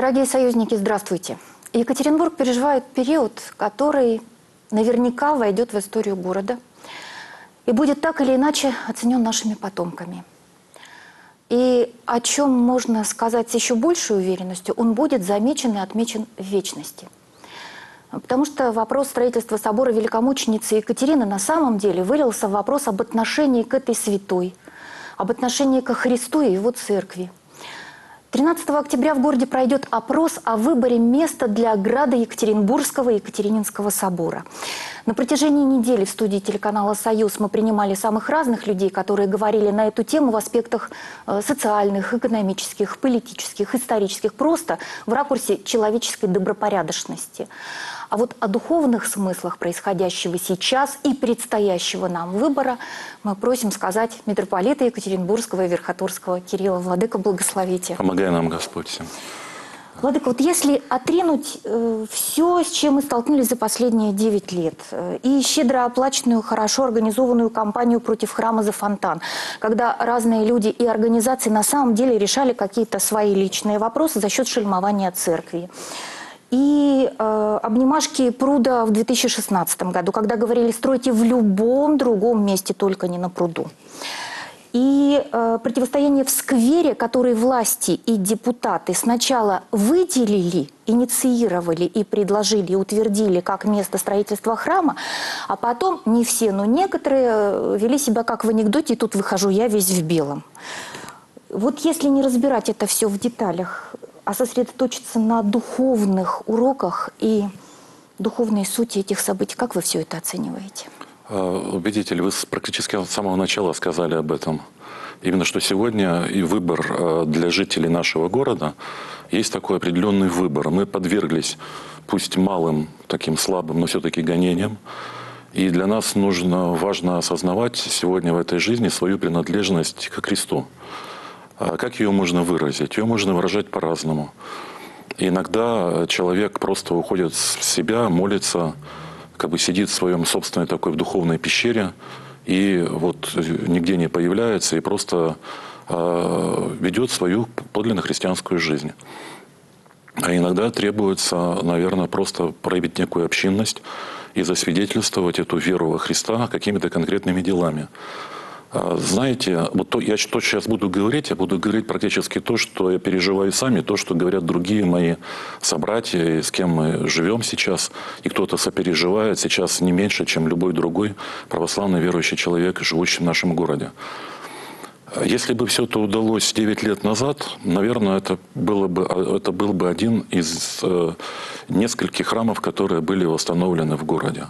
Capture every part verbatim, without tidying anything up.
Дорогие союзники, здравствуйте. Екатеринбург переживает период, который наверняка войдет в историю города и будет так или иначе оценен нашими потомками. И о чем можно сказать с еще большей уверенностью, он будет замечен и отмечен в вечности. Потому что вопрос строительства собора великомученицы Екатерины на самом деле вылился в вопрос об отношении к этой святой, об отношении ко Христу и его церкви. тринадцатого октября в городе пройдет опрос о выборе места для ограды Екатеринбургского и Екатерининского собора. На протяжении недели в студии телеканала «Союз» мы принимали самых разных людей, которые говорили на эту тему в аспектах э, социальных, экономических, политических, исторических, просто в ракурсе человеческой добропорядочности. А вот о духовных смыслах происходящего сейчас и предстоящего нам выбора мы просим сказать митрополита Екатеринбургского и Верхотурского Кирилла. Владыка, благословите. Помогай нам, Господь, всем. Владыка, вот если отринуть э, все, с чем мы столкнулись за последние девять лет, э, и щедро оплаченную, хорошо организованную кампанию против храма «За фонтан», когда разные люди и организации на самом деле решали какие-то свои личные вопросы за счет шельмования церкви, и э, обнимашки пруда в две тысячи шестнадцатом году, когда говорили «стройте в любом другом месте, только не на пруду». И э, противостояние в сквере, который власти и депутаты сначала выделили, инициировали и предложили, и утвердили как место строительства храма, а потом не все, но некоторые вели себя как в анекдоте, и тут выхожу я весь в белом. Вот если не разбирать это все в деталях, а сосредоточиться на духовных уроках и духовной сути этих событий, как вы все это оцениваете? Убедитель, вы практически с самого начала сказали об этом. Именно что сегодня и выбор для жителей нашего города, есть такой определенный выбор. Мы подверглись, пусть малым, таким слабым, но все-таки гонениям. И для нас нужно, важно осознавать сегодня в этой жизни свою принадлежность ко Христу. Как ее можно выразить? Ее можно выражать по-разному. Иногда человек просто уходит в себя, молится, как бы сидит в своем собственной такой в духовной пещере и вот нигде не появляется и просто э, ведет свою подлинно христианскую жизнь. А иногда требуется, наверное, просто проявить некую общинность и засвидетельствовать эту веру во Христа какими-то конкретными делами. Знаете, вот то, я что сейчас буду говорить, я буду говорить практически то, что я переживаю сами, то, что говорят другие мои собратья, с кем мы живем сейчас, и кто-то сопереживает сейчас не меньше, чем любой другой православный верующий человек, живущий в нашем городе. Если бы все это удалось девять лет назад, наверное, это, было бы, это был бы один из э, нескольких храмов, которые были восстановлены в городе.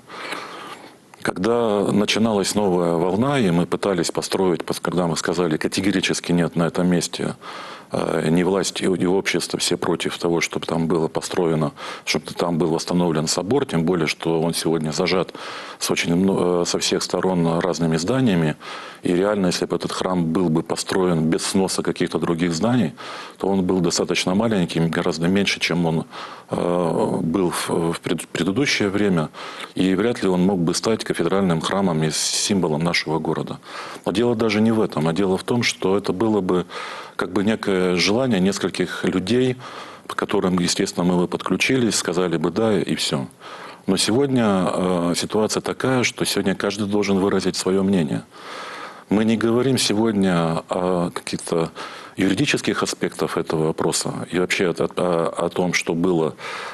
Когда начиналась новая волна, и мы пытались построить, когда мы сказали категорически нет на этом месте, ни власть, ни общество, все против того, чтобы там было построено, чтобы там был восстановлен собор, тем более, что он сегодня зажат с очень, со всех сторон разными зданиями. И реально, если бы этот храм был бы построен без сноса каких-то других зданий, то он был достаточно маленьким, гораздо меньше, чем он э, был в, в предыдущее время. И вряд ли он мог бы стать кафедральным храмом и символом нашего города. Но дело даже не в этом, а дело в том, что это было бы как бы некое желание нескольких людей, по которым, естественно, мы бы подключились, сказали бы «да» и все. Но сегодня э, ситуация такая, что сегодня каждый должен выразить свое мнение. Мы не говорим сегодня о каких-то юридических аспектах этого вопроса и вообще о, о, о том, что было,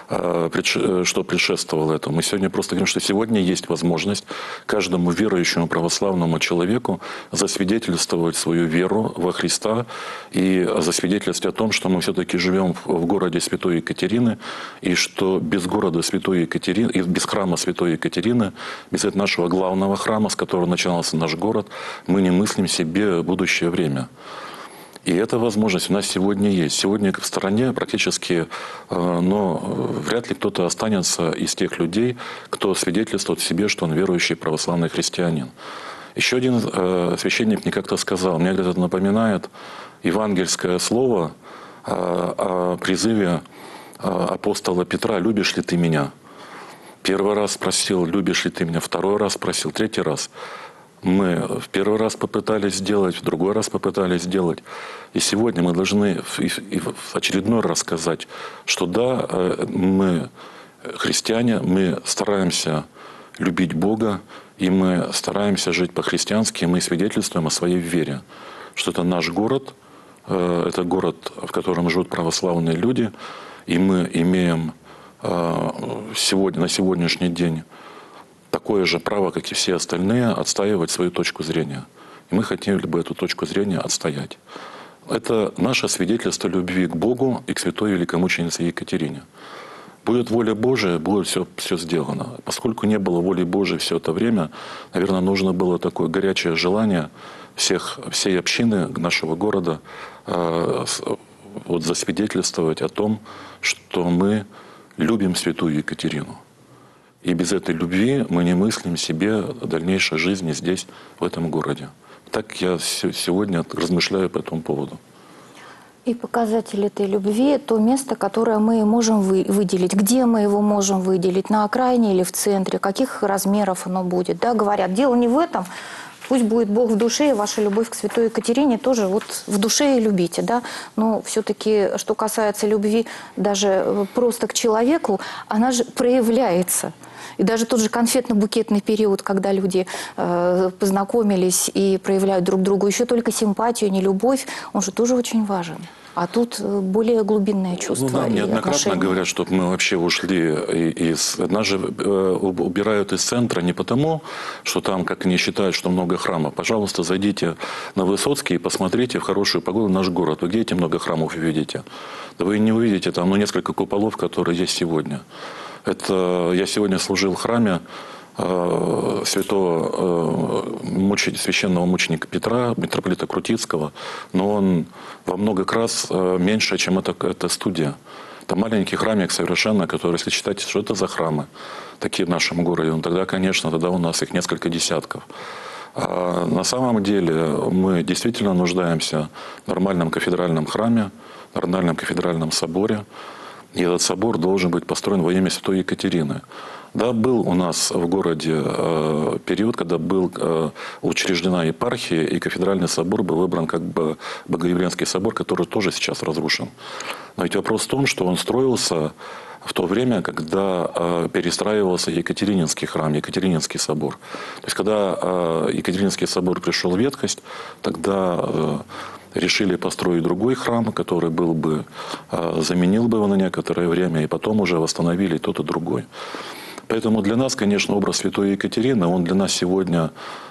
что предшествовало этому. Мы сегодня просто говорим, что сегодня есть возможность каждому верующему православному человеку засвидетельствовать свою веру во Христа и засвидетельствовать о том, что мы все-таки живем в городе Святой Екатерины, и что без города Святой Екатерины, и без храма Святой Екатерины, без этого нашего главного храма, с которого начинался наш город, мы не мыслим себе будущее время. И эта возможность у нас сегодня есть. Сегодня в стране практически, но вряд ли кто-то останется из тех людей, кто свидетельствует себе, что он верующий православный христианин. Еще один священник мне как-то сказал, мне это напоминает евангельское слово о призыве апостола Петра «Любишь ли ты меня?». Первый раз спросил «Любишь ли ты меня?», второй раз спросил, третий раз. Мы в первый раз попытались сделать, в другой раз попытались сделать. И сегодня мы должны в, и, и в очередной раз сказать, что да, мы христиане, мы стараемся любить Бога, и мы стараемся жить по-христиански, и мы свидетельствуем о своей вере, что это наш город, это город, в котором живут православные люди, и мы имеем сегодня, на сегодняшний день такое же право, как и все остальные, отстаивать свою точку зрения. И мы хотели бы эту точку зрения отстоять. Это наше свидетельство любви к Богу и к святой великомученице Екатерине. Будет воля Божия, будет все, все сделано. Поскольку не было воли Божией все это время, наверное, нужно было такое горячее желание всех, всей общины нашего города э, вот, засвидетельствовать о том, что мы любим святую Екатерину. И без этой любви мы не мыслим себе дальнейшей жизни здесь, в этом городе. Так я сегодня размышляю по этому поводу. И показатель этой любви – то место, которое мы можем вы, выделить. Где мы его можем выделить? На окраине или в центре? Каких размеров оно будет? Да, говорят, дело не в этом. Пусть будет Бог в душе, и ваша любовь к святой Екатерине тоже вот в душе и любите. Да? Но все-таки, что касается любви даже просто к человеку, она же проявляется. И даже тот же конфетно-букетный период, когда люди э, познакомились и проявляют друг другу еще только симпатию, не любовь, он же тоже очень важен. А тут более глубинное чувство. Ну, да, неоднократно отношения. Говорят, чтобы мы вообще ушли из... Нас же убирают из центра не потому, что там, как они считают, что много храмов. Пожалуйста, зайдите на Высоцкий и посмотрите в хорошую погоду наш город. Вы где эти много храмов увидите? Да вы не увидите там ну, несколько куполов, которые есть сегодня. Это я сегодня служил в храме э, святого э, муч... священного мученика Петра, митрополита Крутицкого, но он во много раз э, меньше, чем эта, эта студия. Это маленький храмик совершенно, который, если считать, что это за храмы такие в нашем городе, ну, тогда, конечно, тогда у нас их несколько десятков. А на самом деле мы действительно нуждаемся в нормальном кафедральном храме, в нормальном кафедральном соборе. И этот собор должен быть построен во имя святой Екатерины. Да, был у нас в городе э, период, когда был э, учреждена епархия, и кафедральный собор был выбран как бы Богоявленский собор, который тоже сейчас разрушен. Но ведь вопрос в том, что он строился в то время, когда э, перестраивался Екатерининский храм, Екатерининский собор. То есть, когда э, Екатерининский собор пришел в ветхость, тогда... Э, решили построить другой храм, который был бы, заменил бы его на некоторое время, и потом уже восстановили тот и другой. Поэтому для нас, конечно, образ святой Екатерины, он для нас сегодня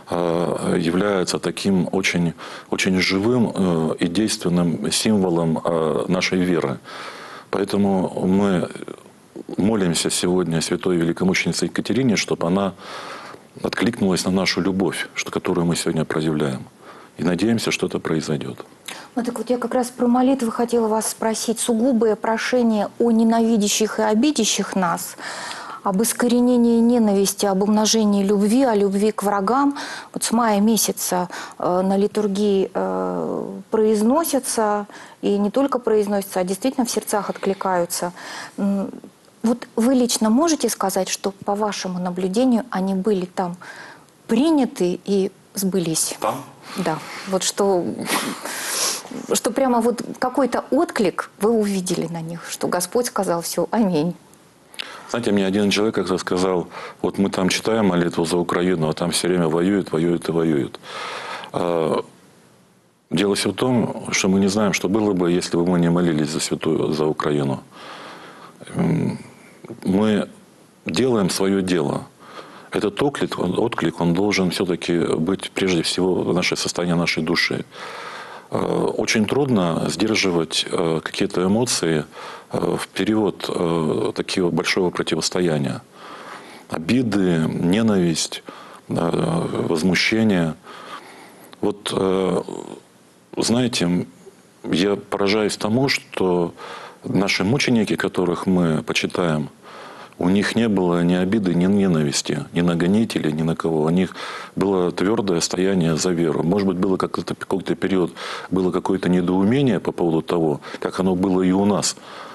является таким очень, очень живым и действенным символом нашей веры. Поэтому мы молимся сегодня святой великомученице Екатерине, чтобы она откликнулась на нашу любовь, которую мы сегодня проявляем. И надеемся, что это произойдет. Ну так вот я как раз про молитвы хотела вас спросить. Сугубое прошение о ненавидящих и обидящих нас, об искоренении ненависти, об умножении любви, о любви к врагам. Вот с мая месяца э, на литургии э, произносятся, и не только произносятся, а действительно в сердцах откликаются. Вот вы лично можете сказать, что по вашему наблюдению они были там приняты и сбылись? Там? Да, вот что, что прямо вот какой-то отклик вы увидели на них, что Господь сказал все, аминь. Знаете, мне один человек как-то сказал, вот мы там читаем молитву за Украину, а там все время воюют, воюют и воюют. Дело все в том, что мы не знаем, что было бы, если бы мы не молились за святую, за Украину. Мы делаем свое дело. Этот отклик, он, отклик, он должен все-таки быть прежде всего в наше состояние нашей души. Очень трудно сдерживать какие-то эмоции в период такого большого противостояния. Обиды, ненависть, возмущение. Вот, знаете, я поражаюсь тому, что наши мученики, которых мы почитаем, у них не было ни обиды, ни ненависти, ни на гонителей, ни на кого. У них было твердое стояние за веру. Может быть, было какой-то, какой-то период, было какое-то недоумение по поводу того, как оно было и у нас.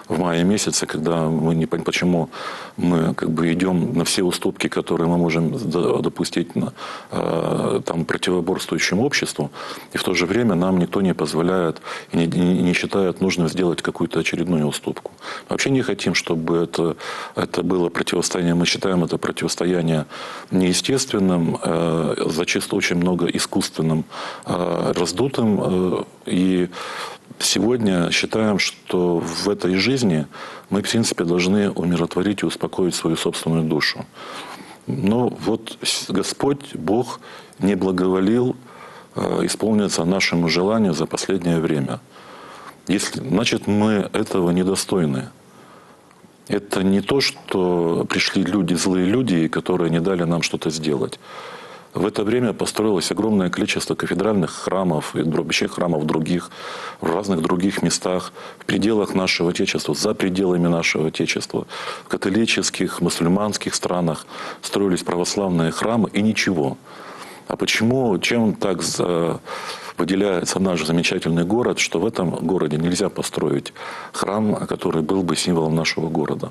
в мае месяце, когда мы не понимаем, почему мы как бы идем на все уступки, которые мы можем допустить на, э, там, противоборствующему обществу, и в то же время нам никто не позволяет и не, не, не считает нужным сделать какую-то очередную уступку. Мы вообще не хотим, чтобы это, это было противостояние. Мы считаем это противостояние неестественным, э, зачастую очень много искусственным, э, раздутым. Э, и сегодня считаем, что в этой жизни мы, в принципе, должны умиротворить и успокоить свою собственную душу. Но вот Господь, Бог, не благоволил э, исполниться нашему желанию за последнее время. Если, значит, мы этого недостойны. Это не то, что пришли люди, злые люди, которые не дали нам что-то сделать. В это время построилось огромное количество кафедральных храмов и вообще храмов других, в разных других местах, в пределах нашего Отечества, за пределами нашего Отечества. В католических, мусульманских странах строились православные храмы, и ничего. А почему, чем так выделяется наш замечательный город, что в этом городе нельзя построить храм, который был бы символом нашего города?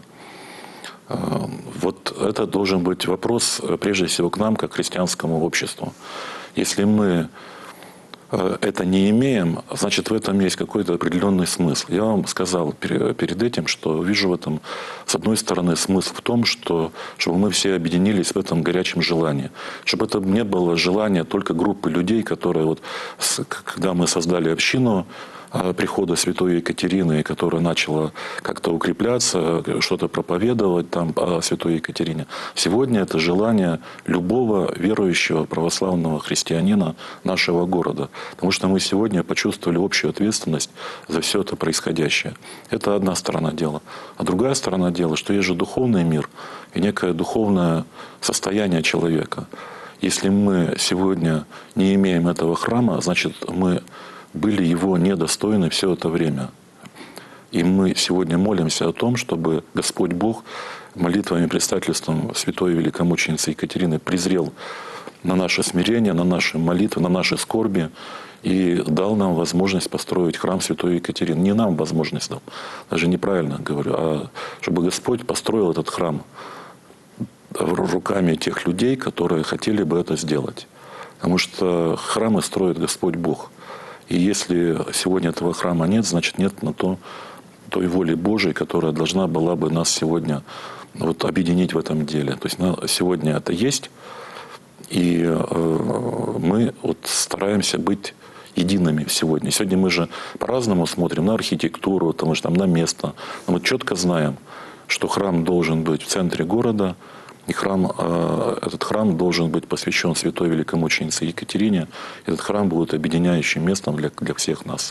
Вот это должен быть вопрос, прежде всего, к нам, как христианскому обществу. Если мы это не имеем, значит, в этом есть какой-то определенный смысл. Я вам сказал перед этим, что вижу в этом, с одной стороны, смысл в том, что, чтобы мы все объединились в этом горячем желании. Чтобы это не было желание только группы людей, которые, вот, когда мы создали общину прихода святой Екатерины, которая начала как-то укрепляться, что-то проповедовать там о святой Екатерине. Сегодня это желание любого верующего православного христианина нашего города. Потому что мы сегодня почувствовали общую ответственность за все это происходящее. Это одна сторона дела. А другая сторона дела, что есть же духовный мир и некое духовное состояние человека. Если мы сегодня не имеем этого храма, значит, мы были его недостойны все это время. И мы сегодня молимся о том, чтобы Господь Бог молитвами и предстательством святой великомученицы Екатерины презрел на наше смирение, на наши молитвы, на наши скорби и дал нам возможность построить храм святой Екатерины. Не нам возможность дал, даже неправильно говорю, а чтобы Господь построил этот храм руками тех людей, которые хотели бы это сделать. Потому что храмы строит Господь Бог. И если сегодня этого храма нет, значит, нет на то той воли Божией, которая должна была бы нас сегодня вот, объединить в этом деле. То есть на, сегодня это есть, и э, мы вот стараемся быть едиными сегодня. Сегодня мы же по-разному смотрим на архитектуру, потому что там на место. Но мы четко знаем, что храм должен быть в центре города, и храм, этот храм должен быть посвящен святой великомученице Екатерине. Этот храм будет объединяющим местом для, для всех нас.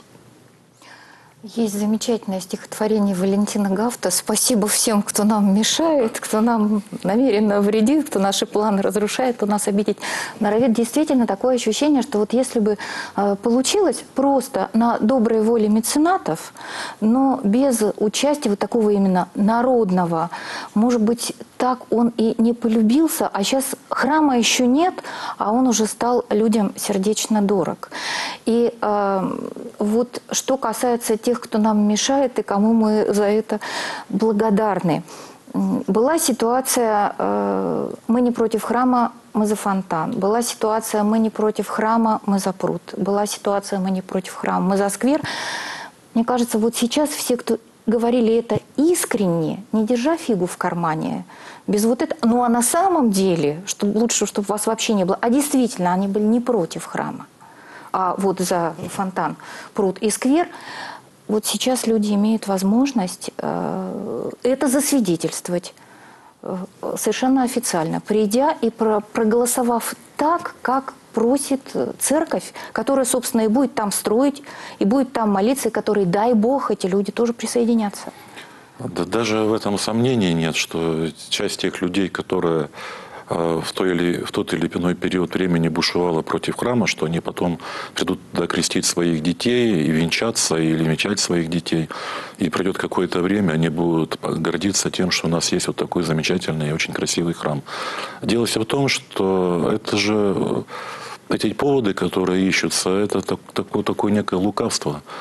Есть замечательное стихотворение Валентина Гафта. «Спасибо всем, кто нам мешает, кто нам намеренно вредит, кто наши планы разрушает, кто нас обидеть норовит». Действительно такое ощущение, что вот если бы э, получилось просто на доброй воле меценатов, но без участия вот такого именно народного, может быть, так он и не полюбился, а сейчас храма еще нет, а он уже стал людям сердечно дорог. И э, вот что касается тех, кто нам мешает и кому мы за это благодарны. Была ситуация, э, мы не против храма, мы за фонтан. Была ситуация, мы не против храма, мы за пруд. Была ситуация, мы не против храма, мы за сквер. Мне кажется, вот сейчас все, кто говорили это искренне, не держа фигу в кармане, без вот этого, ну а на самом деле, чтобы лучше, чтобы вас вообще не было, а действительно, они были не против храма, а вот за фонтан, пруд и сквер. Вот сейчас люди имеют возможность э, это засвидетельствовать э, совершенно официально, придя и про проголосовав так, как просит церковь, которая, собственно, и будет там строить, и будет там молиться, и которой, дай Бог, эти люди тоже присоединятся. Да даже в этом сомнений нет, что часть тех людей, которые в, той или, в тот или иной период времени бушевала против храма, что они потом придут туда крестить своих детей и венчаться, или венчать своих детей. И пройдет какое-то время, они будут гордиться тем, что у нас есть вот такой замечательный и очень красивый храм. Дело все в том, что это же эти поводы, которые ищутся, это так, такое, такое некое лукавство.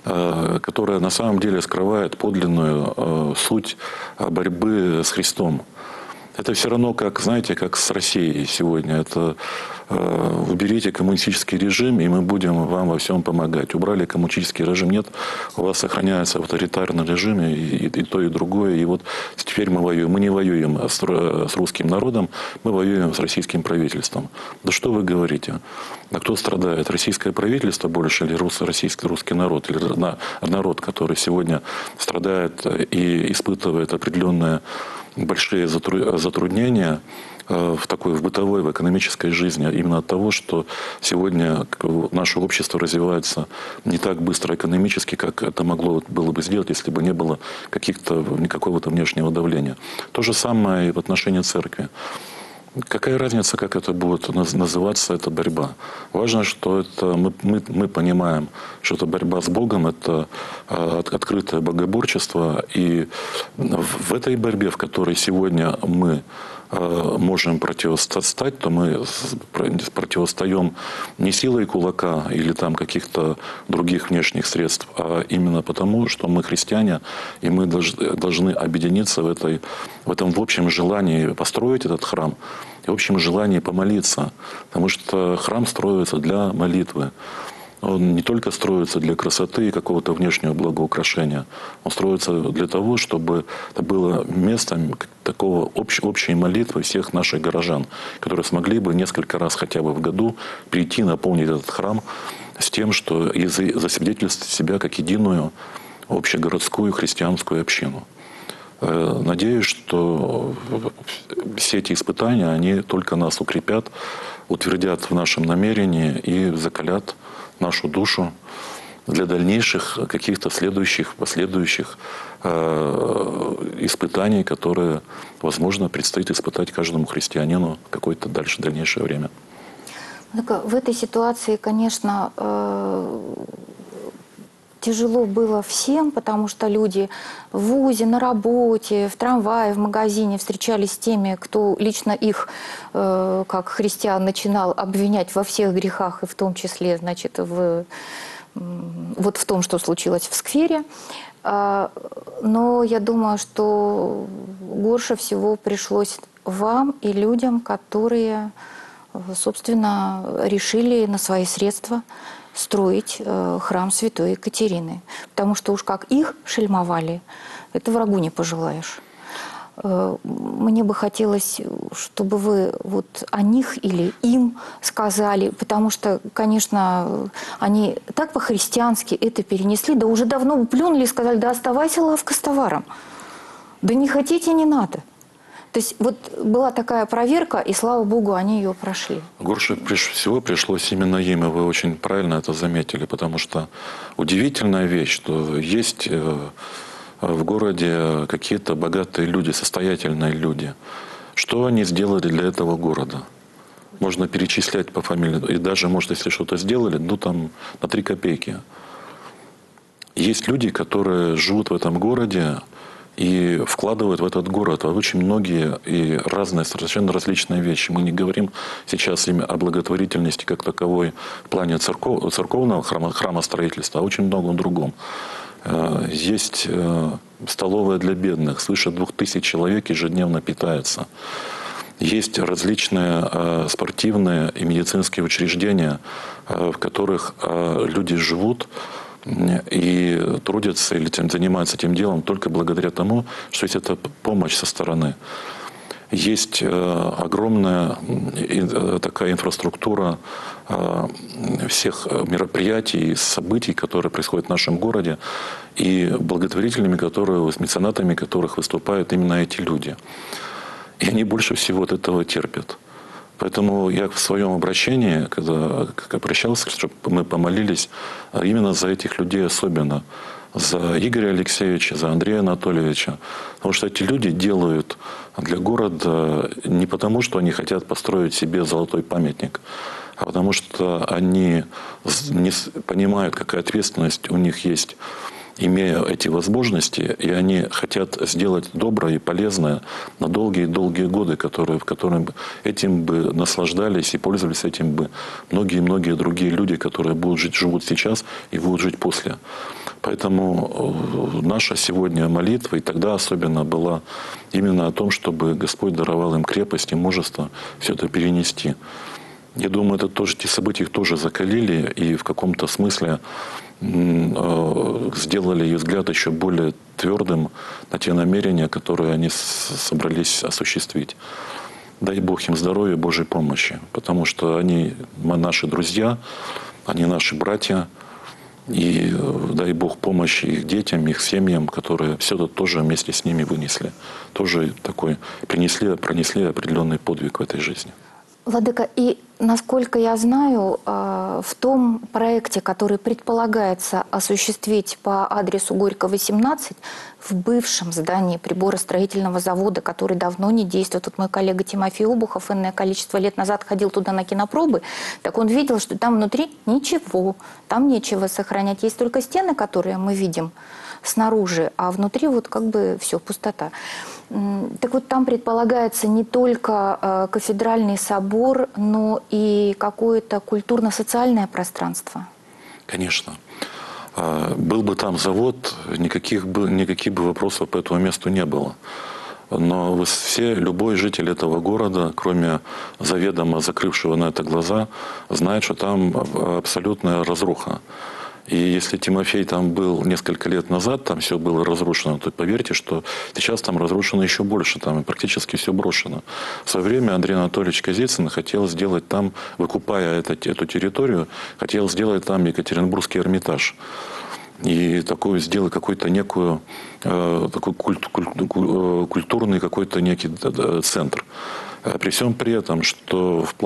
которая на самом деле скрывает подлинную суть борьбы с Христом. Это все равно, как, знаете, как с Россией сегодня. Это э, уберите коммунистический режим, и мы будем вам во всем помогать. Убрали коммунистический режим, нет, у вас сохраняется авторитарный режим, и, и, и то, и другое. И вот теперь мы воюем. Мы не воюем с, с русским народом, мы воюем с российским правительством. Да что вы говорите? А кто страдает? Российское правительство больше или рус, российский русский народ? Или на, народ, который сегодня страдает и испытывает определенное большие затруднения в такой в бытовой, в экономической жизни, именно от того, что сегодня наше общество развивается не так быстро экономически, как это могло было бы сделать, если бы не было каких-то, какого-то внешнего давления. То же самое и в отношении церкви. Какая разница, как это будет называться, это борьба. Важно, что это, мы, мы, мы понимаем, что это борьба с Богом, это открытое богоборчество. И в этой борьбе, в которой сегодня мы можем противостать, то мы противостаем не силой кулака или там каких-то других внешних средств, а именно потому, что мы христиане, и мы должны объединиться в, этой, в этом в общем желании построить этот храм, и в общем желании помолиться. Потому что храм строится для молитвы. Он не только строится для красоты и какого-то внешнего благоукрашения. Он строится для того, чтобы это было местом такого общ, общей молитвы всех наших горожан, которые смогли бы несколько раз хотя бы в году прийти, наполнить этот храм с тем, что и засвидетельствовать себя как единую общегородскую христианскую общину. Надеюсь, что все эти испытания, они только нас укрепят, утвердят в нашем намерении и закалят нашу душу для дальнейших каких-то следующих, последующих э, испытаний, которые, возможно, предстоит испытать каждому христианину какое-то дальше, дальнейшее время. Так, в этой ситуации, конечно, э, тяжело было всем, потому что люди в вузе, на работе, в трамвае, в магазине встречались с теми, кто лично их, э, как христиан, начинал обвинять во всех грехах, и в том числе, значит, в, вот в том, что случилось в сквере. Э, но я думаю, что горше всего пришлось вам и людям, которые, собственно, решили на свои средства строить э, храм святой Екатерины. Потому что уж как их шельмовали, это врагу не пожелаешь. Э, мне бы хотелось, чтобы вы вот о них или им сказали, потому что, конечно, они так по-христиански это перенесли, да уже давно плюнули и сказали, да оставайся лавка с товаром. Да не хотите, не надо. То есть вот была такая проверка, и, слава Богу, они ее прошли. Горше всего пришлось именно им, и вы очень правильно это заметили, потому что удивительная вещь, что есть в городе какие-то богатые люди, состоятельные люди. Что они сделали для этого города? Можно перечислять по фамилии, и даже, может, если что-то сделали, ну там на три копейки. Есть люди, которые живут в этом городе, и вкладывают в этот город очень многие и разные, совершенно различные вещи. Мы не говорим сейчас о благотворительности как таковой в плане церков, церковного храма, храмостроительства, а очень многом другом. Есть столовая для бедных, свыше двух тысяч человек ежедневно питается. Есть различные спортивные и медицинские учреждения, в которых люди живут и трудятся или тем, занимаются этим делом только благодаря тому, что есть эта помощь со стороны. Есть э, огромная э, такая инфраструктура э, всех мероприятий, событий, которые происходят в нашем городе, и благотворителями, которые, с меценатами которых выступают именно эти люди. И они больше всего от этого терпят. Поэтому я в своем обращении, когда обращался, чтобы мы помолились именно за этих людей особенно, за Игоря Алексеевича, за Андрея Анатольевича. Потому что эти люди делают для города не потому, что они хотят построить себе золотой памятник, а потому что они не понимают, какая ответственность у них есть, имея эти возможности, и они хотят сделать доброе и полезное на долгие-долгие годы, которые, в которых этим бы наслаждались и пользовались этим бы многие-многие другие люди, которые будут жить, живут сейчас и будут жить после. Поэтому наша сегодня молитва, и тогда особенно, была именно о том, чтобы Господь даровал им крепость и мужество все это перенести. Я думаю, это тоже, эти события их тоже закалили и в каком-то смысле сделали их взгляд еще более твердым на те намерения, которые они собрались осуществить. Дай Бог им здоровья, Божьей помощи, потому что они наши друзья, они наши братья, и дай Бог помощи их детям, их семьям, которые все это тоже вместе с ними вынесли, тоже такой принесли, пронесли определенный подвиг в этой жизни. Владыка, и насколько я знаю, в том проекте, который предполагается осуществить по адресу Горького, семнадцать, в бывшем здании приборостроительного завода, который давно не действует, вот мой коллега Тимофей Обухов энное количество лет назад ходил туда на кинопробы, так он видел, что там внутри ничего, там нечего сохранять. Есть только стены, которые мы видим снаружи, а внутри вот как бы все, пустота. Так вот, там предполагается не только э, кафедральный собор, но и какое-то культурно-социальное пространство. Конечно. Был бы там завод, никаких бы, никаких бы вопросов по этому месту не было. Но вы все, любой житель этого города, кроме заведомо закрывшего на это глаза, знает, что там абсолютная разруха. И если Тимофей там был несколько лет назад, там все было разрушено, то поверьте, что сейчас там разрушено еще больше, там практически все брошено. В свое время Андрей Анатольевич Козицын хотел сделать там, выкупая это, эту территорию, хотел сделать там Екатеринбургский Эрмитаж. И такую сделать какой-то некую, э, такой культ, культ, культурный какой-то некий центр. При всем при этом, что в,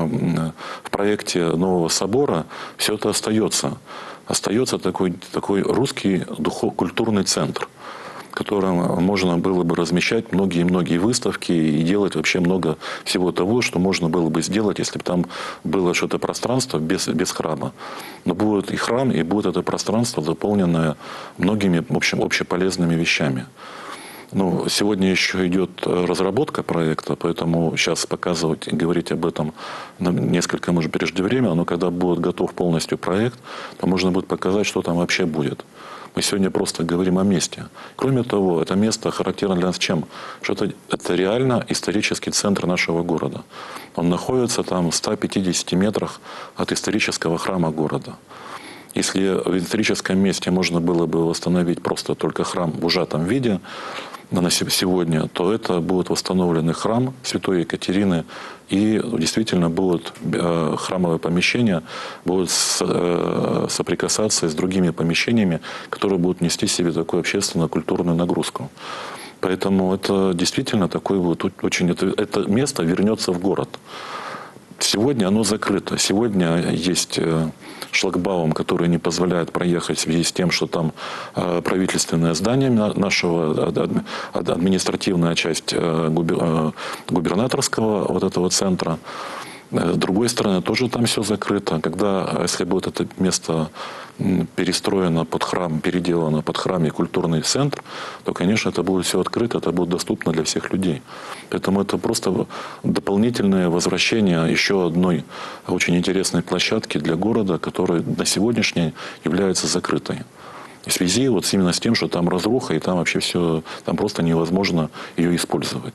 в проекте нового собора все это остается. Остается такой, такой русский духов, культурный центр, в котором можно было бы размещать многие-многие выставки и делать вообще много всего того, что можно было бы сделать, если бы там было что-то пространство без, без храма. Но будет и храм, и будет это пространство, заполненное многими общем, общеполезными вещами. Ну, сегодня еще идет разработка проекта, поэтому сейчас показывать и говорить об этом несколько, может, преждевременно, но когда будет готов полностью проект, то можно будет показать, что там вообще будет. Мы сегодня просто говорим о месте. Кроме того, это место характерно для нас чем? Что это, это реально исторический центр нашего города. Он находится там в ста пятидесяти метрах от исторического храма города. Если в историческом месте можно было бы восстановить просто только храм в ужатом виде на сегодня, то это будет восстановленный храм Святой Екатерины, и действительно будут храмовые помещения будут соприкасаться с другими помещениями, которые будут нести в себе такую общественно-культурную нагрузку. Поэтому это действительно такое вот очень это, это место вернется в город. Сегодня оно закрыто. Сегодня есть шлагбаум, который не позволяет проехать в связи с тем, что там правительственное здание нашего, административная часть губернаторского вот этого центра. С другой стороны, тоже там все закрыто. Когда, если будет это место перестроено под храм, переделано под храм и культурный центр, то, конечно, это будет все открыто, это будет доступно для всех людей. Поэтому это просто дополнительное возвращение еще одной очень интересной площадки для города, которая на сегодняшний день является закрытой. В связи вот именно с тем, что там разруха, и там вообще все, там просто невозможно ее использовать.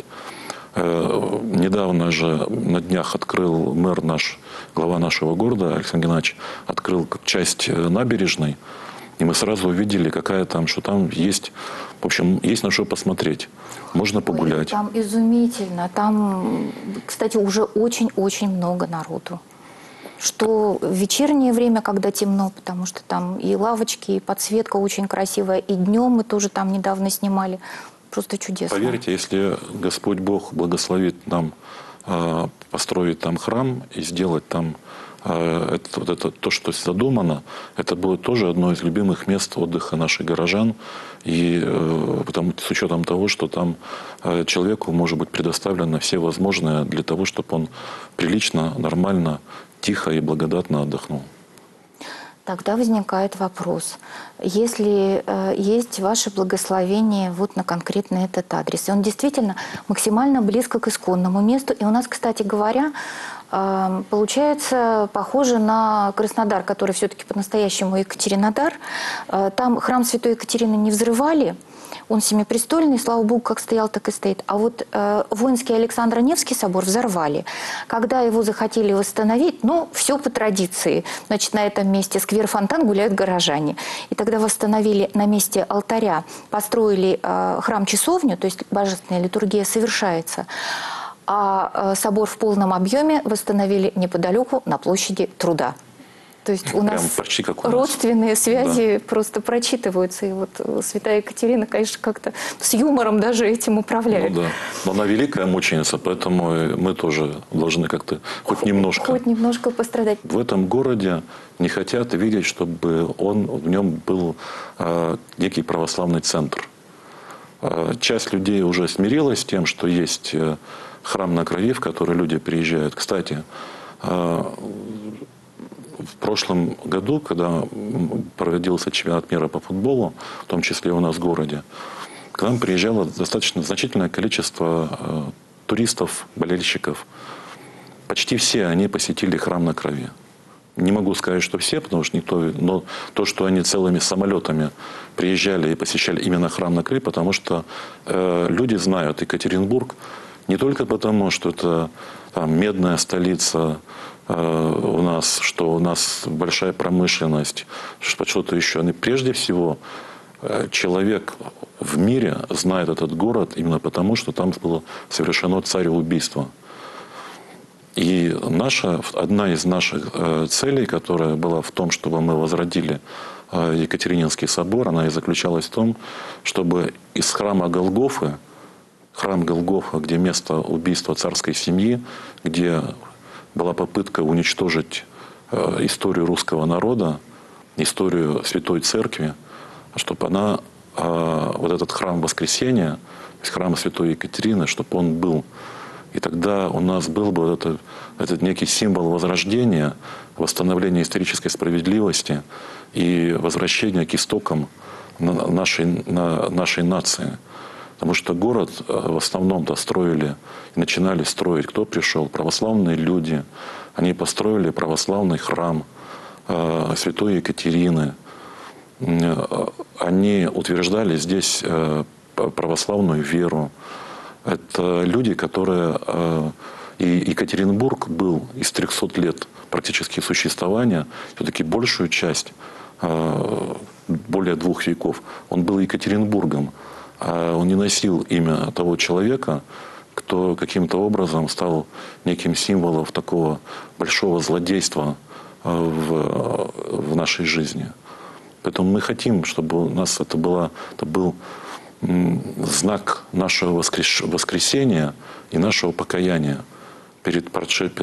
Недавно же на днях открыл мэр наш, глава нашего города Александр Геннадьевич, открыл часть набережной, и мы сразу увидели, какая там, что там есть, в общем, есть на что посмотреть, можно погулять. Ой, там изумительно, там, кстати, уже очень-очень много народу. Что в вечернее время, когда темно, потому что там и лавочки, и подсветка очень красивая, и днем мы тоже там недавно снимали. Просто чудесно. Поверьте, если Господь Бог благословит нам э, построить там храм и сделать там э, это, вот это, то, что задумано, это будет тоже одно из любимых мест отдыха наших горожан. И э, потому, с учетом того, что там э, человеку может быть предоставлено все возможное для того, чтобы он прилично, нормально, тихо и благодатно отдохнул. Тогда возникает вопрос. Если э, есть ваше благословение вот на конкретно этот адрес, и он действительно максимально близко к исконному месту, и у нас, кстати говоря, э, получается похоже на Краснодар, который все-таки по-настоящему Екатеринодар. Э, там храм Святой Екатерины не взрывали. Он семипрестольный, слава богу, как стоял, так и стоит. А вот э, воинский Александро-Невский собор взорвали. Когда его захотели восстановить, ну, все по традиции. Значит, на этом месте сквер-фонтан, гуляют горожане. И тогда восстановили на месте алтаря, построили э, храм-часовню, то есть божественная литургия совершается. А э, собор в полном объеме восстановили неподалеку на площади Труда. То есть у Прям нас почти как у нас. родственные связи Да. просто прочитываются. И вот святая Екатерина, конечно, как-то с юмором даже этим управляет. Ну да. Но она великая мученица, поэтому мы тоже должны как-то хоть немножко... Хоть немножко пострадать. В этом городе не хотят видеть, чтобы он, в нем был э, некий православный центр. Э, часть людей уже смирилась с тем, что есть э, храм на крови, в который люди приезжают. Кстати, э, в прошлом году, когда проводился чемпионат мира по футболу, в том числе у нас в городе, к нам приезжало достаточно значительное количество э, туристов, болельщиков. Почти все они посетили храм на крови. Не могу сказать, что все, потому что никто, но то, что они целыми самолетами приезжали и посещали именно храм на крови, потому что э, люди знают Екатеринбург не только потому, что это там, медная столица э, у нас, что у нас большая промышленность, что-то еще. Они прежде всего э, человек в мире знает этот город именно потому, что там было совершено цареубийство. И наша, одна из наших э, целей, которая была в том, чтобы мы возродили э, Екатерининский собор, она и заключалась в том, чтобы из храма Голгофы, храм Голгофа, где место убийства царской семьи, где была попытка уничтожить э, историю русского народа, историю Святой Церкви, чтобы она, э, вот этот храм Воскресения, то есть храм Святой Екатерины, чтобы он был. И тогда у нас был бы этот, этот некий символ возрождения, восстановления исторической справедливости и возвращения к истокам нашей, нашей нации. Потому что город в основном достроили, начинали строить, кто пришел? Православные люди. Они построили православный храм э, Святой Екатерины. Они утверждали здесь э, православную веру. Это люди, которые... Э, и Екатеринбург был из трёхсот лет практически существования, все-таки большую часть, э, более двух веков, он был Екатеринбургом. А он не носил имя того человека, кто каким-то образом стал неким символом такого большого злодейства в, в нашей жизни. Поэтому мы хотим, чтобы у нас это, было, это был знак нашего воскрес, воскресения и нашего покаяния перед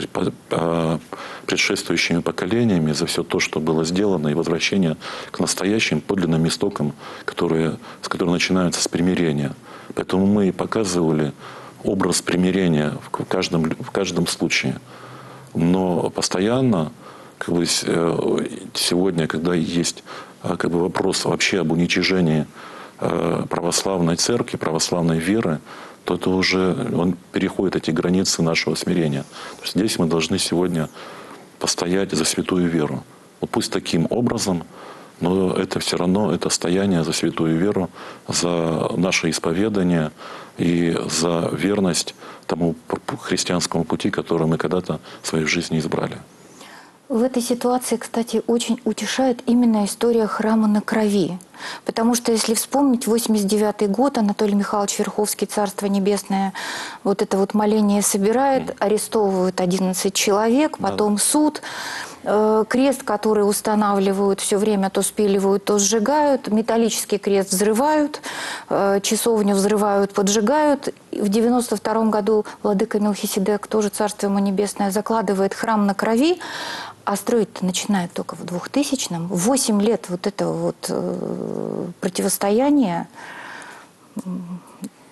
предшествующими поколениями за все то, что было сделано, и возвращение к настоящим подлинным истокам, которые, с которых начинаются с примирения. Поэтому мы и показывали образ примирения в каждом, в каждом случае. Но постоянно, как бы, сегодня, когда есть как бы, вопрос вообще об уничижении православной церкви, православной веры, то это уже он переходит эти границы нашего смирения. То есть здесь мы должны сегодня постоять за святую веру. Вот пусть таким образом, но это все равно это стояние за святую веру, за наше исповедание и за верность тому христианскому пути, который мы когда-то в своей жизни избрали. В этой ситуации, кстати, очень утешает именно история храма на крови. Потому что, если вспомнить, восемьдесят девятый год, Анатолий Михайлович Верховский, Царство Небесное, вот это вот моление собирает, арестовывают одиннадцать человек, потом да. суд, э, крест, который устанавливают все время, то спиливают, то сжигают, металлический крест взрывают, э, часовню взрывают, поджигают. В девяносто втором году владыка Мелхиседек, тоже Царство ему Небесное, закладывает храм на крови, а строить-то начинает только в двухтысячном. Восемь лет вот этого вот э, противостояния.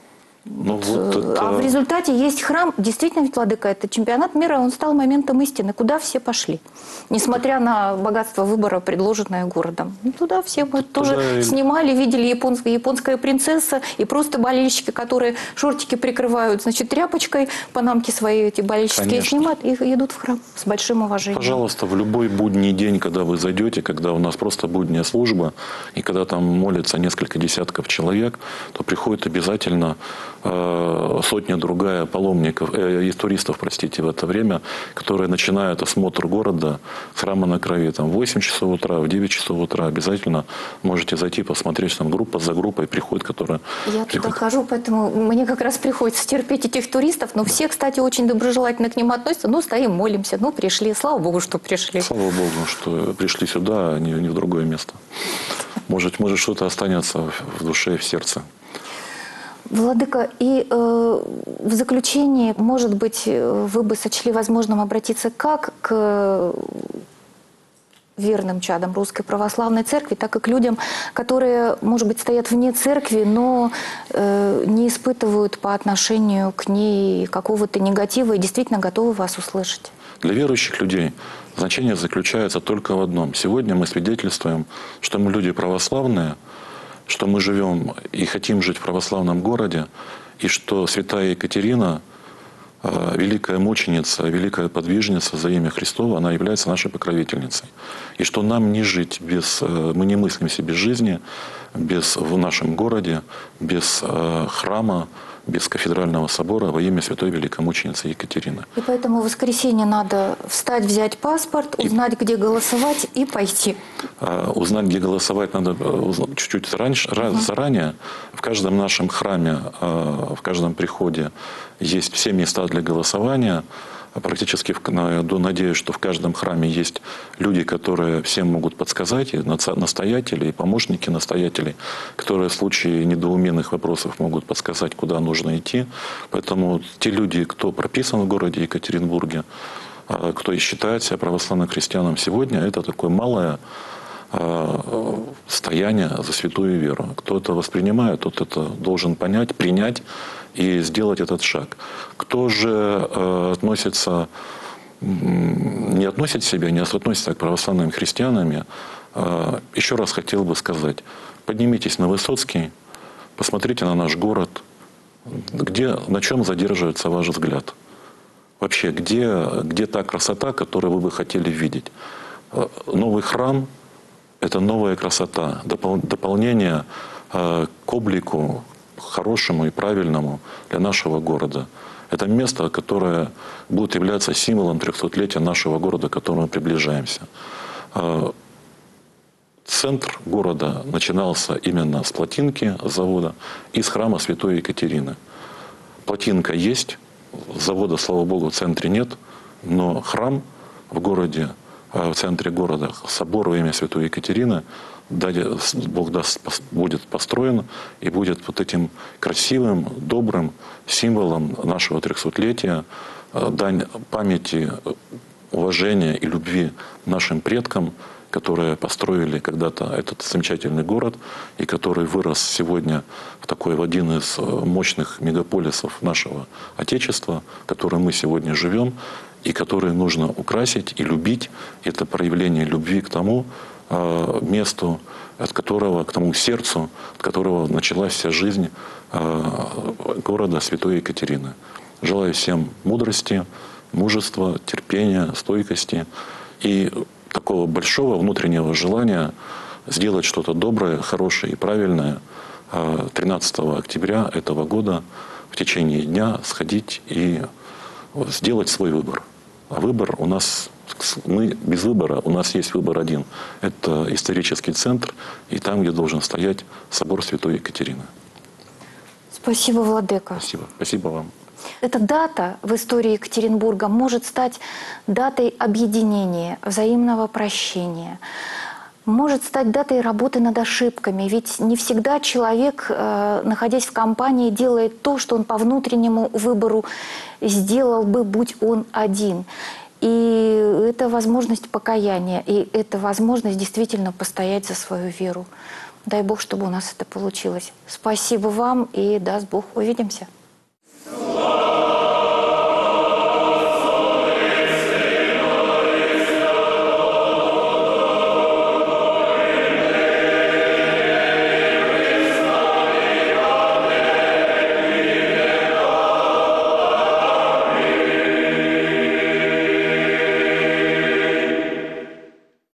Ну, вот это... А в результате есть храм. Действительно, ведь, владыка, это чемпионат мира, он стал моментом истины. Куда все пошли? Несмотря на богатство выбора, предложенное городом. Ну, туда все мы Туда тоже и... снимали, видели японская, японская принцесса и просто болельщики, которые шортики прикрывают, значит, тряпочкой, панамки свои эти болельщические Конечно. снимают и идут в храм с большим уважением. Пожалуйста, в любой будний день, когда вы зайдете, когда у нас просто будняя служба, и когда там молится несколько десятков человек, то приходит обязательно э, сотня-другая паломников, э, и туристов, простите, в это время, которые начинают осмотр города, храма на крови, там, в восемь часов утра, в девять часов утра. Обязательно можете зайти, посмотреть, там группа за группой приходит, которая... Я приходит. туда хожу, поэтому мне как раз приходится терпеть этих туристов, но все, кстати, очень доброжелательно к ним относятся. Ну, стоим, молимся, ну, пришли. Слава Богу, что пришли. Слава Богу, что пришли сюда, а не, не в другое место. Может, может что-то останется в душе и в сердце. Владыка, и э, в заключении, может быть, вы бы сочли возможным обратиться как к верным чадам Русской Православной Церкви, так и к людям, которые, может быть, стоят вне церкви, но э, не испытывают по отношению к ней какого-то негатива и действительно готовы вас услышать. Для верующих людей значение заключается только в одном. Сегодня мы свидетельствуем, что мы люди православные, что мы живем и хотим жить в православном городе, и что святая Екатерина, великая мученица, великая подвижница за имя Христово, она является нашей покровительницей. И что нам не жить без, мы не мыслим себе жизни без, в нашем городе, без храма, без кафедрального собора во имя святой великомученицы Екатерины. И поэтому в воскресенье надо встать, взять паспорт, узнать, и... где голосовать и пойти. А, узнать, где голосовать, надо чуть-чуть раньше, угу. заранее. В каждом нашем храме, в каждом приходе есть все места для голосования. Практически, надеюсь, что в каждом храме есть люди, которые всем могут подсказать, и настоятели, и помощники настоятелей, которые в случае недоуменных вопросов могут подсказать, куда нужно идти. Поэтому те люди, кто прописан в городе Екатеринбурге, кто и считает себя православным христианом сегодня, это такое малое стояние за святую веру. Кто это воспринимает, тот это должен понять, принять и сделать этот шаг. Кто же э, относится, не относит себя, не относится к православным христианам, э, еще раз хотел бы сказать, поднимитесь на Высоцкий, посмотрите на наш город, где, на чем задерживается ваш взгляд. Вообще, где, где та красота, которую вы бы хотели видеть? Новый храм – это новая красота, допол, дополнение э, к облику, хорошему и правильному для нашего города. Это место, которое будет являться символом трехсотлетия нашего города, к которому мы приближаемся. Центр города начинался именно с плотинки завода и с храма Святой Екатерины. Плотинка есть, завода, слава Богу, в центре нет, но храм в городе, в центре города, собор во имя Святой Екатерины, Бог даст, будет построен и будет вот этим красивым, добрым символом нашего трехсотлетия, дань памяти, уважения и любви нашим предкам, которые построили когда-то этот замечательный город и который вырос сегодня в такой в один из мощных мегаполисов нашего Отечества, в котором мы сегодня живем и который нужно украсить и любить. Это проявление любви к тому месту, от которого, к тому сердцу, от которого началась вся жизнь города Святой Екатерины. Желаю всем мудрости, мужества, терпения, стойкости и такого большого внутреннего желания сделать что-то доброе, хорошее и правильное тринадцатого октября этого года в течение дня сходить и сделать свой выбор. А выбор у нас, мы без выбора, у нас есть выбор один. Это исторический центр и там, где должен стоять собор Святой Екатерины. Спасибо, владыка. Спасибо. Спасибо вам. Эта дата в истории Екатеринбурга может стать датой объединения, взаимного прощения, может стать датой работы над ошибками. Ведь не всегда человек, находясь в компании, делает то, что он по внутреннему выбору сделал бы, будь он один. И это возможность покаяния, и это возможность действительно постоять за свою веру. Дай Бог, чтобы у нас это получилось. Спасибо вам, и даст Бог, увидимся.